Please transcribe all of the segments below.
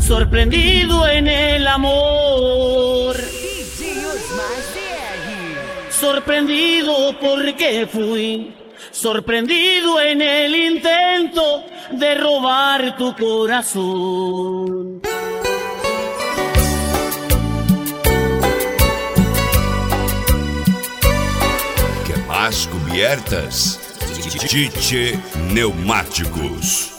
sorprendido en el amor. Sorprendido porque fui sorprendido en el intento de robar tu corazón. Quer mais cubiertas? Tite Neumáticos.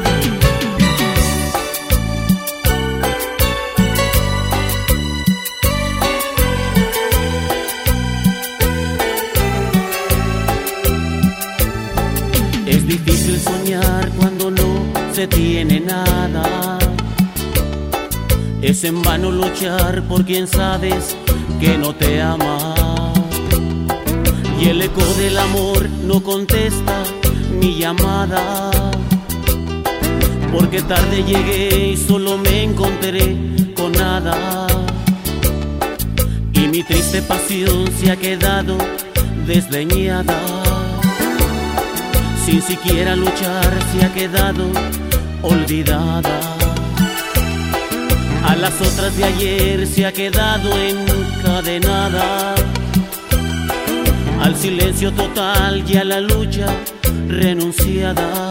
Es difícil soñar cuando no se tiene nada. Es en vano luchar por quien sabes que no te ama. Y el eco del amor no contesta mi llamada. Porque tarde llegué y solo me encontré con nada. Y mi triste pasión se ha quedado desdeñada. Sin siquiera luchar se ha quedado olvidada. A las otras de ayer se ha quedado encadenada. Al silencio total y a la lucha renunciada.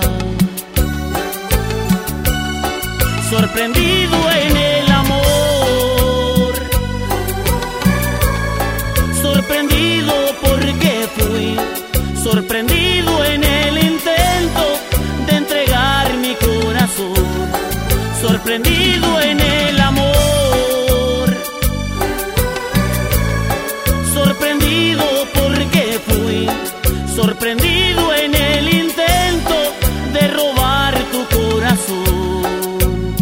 Sorprendido en el amor, sorprendido porque fui sorprendido en el intento de entregar mi corazón. Sorprendido en el amor, sorprendido porque fui sorprendido en el intento de robar tu corazón.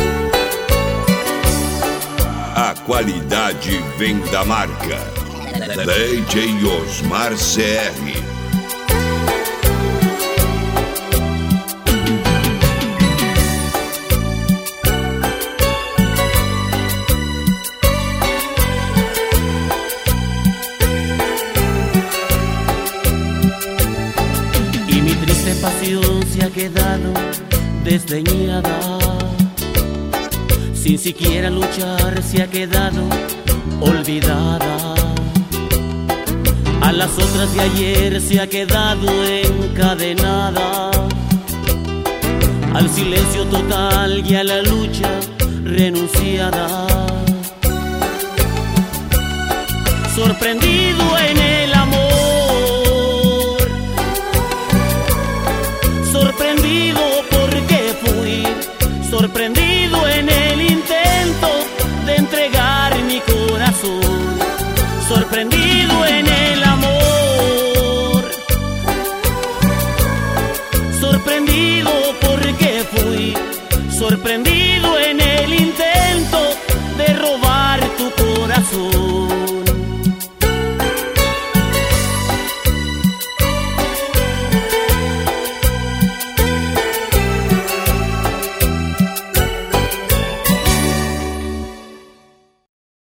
A qualidade vem da marca DJ Osmar CR. Pasión se ha quedado desdeñada. Sin siquiera luchar se ha quedado olvidada. A las otras de ayer se ha quedado encadenada. Al silencio total y a la lucha renunciada. Sorprendido en el amor, sorprendido porque fui sorprendido en el intento de entregar mi corazón. Sorprendido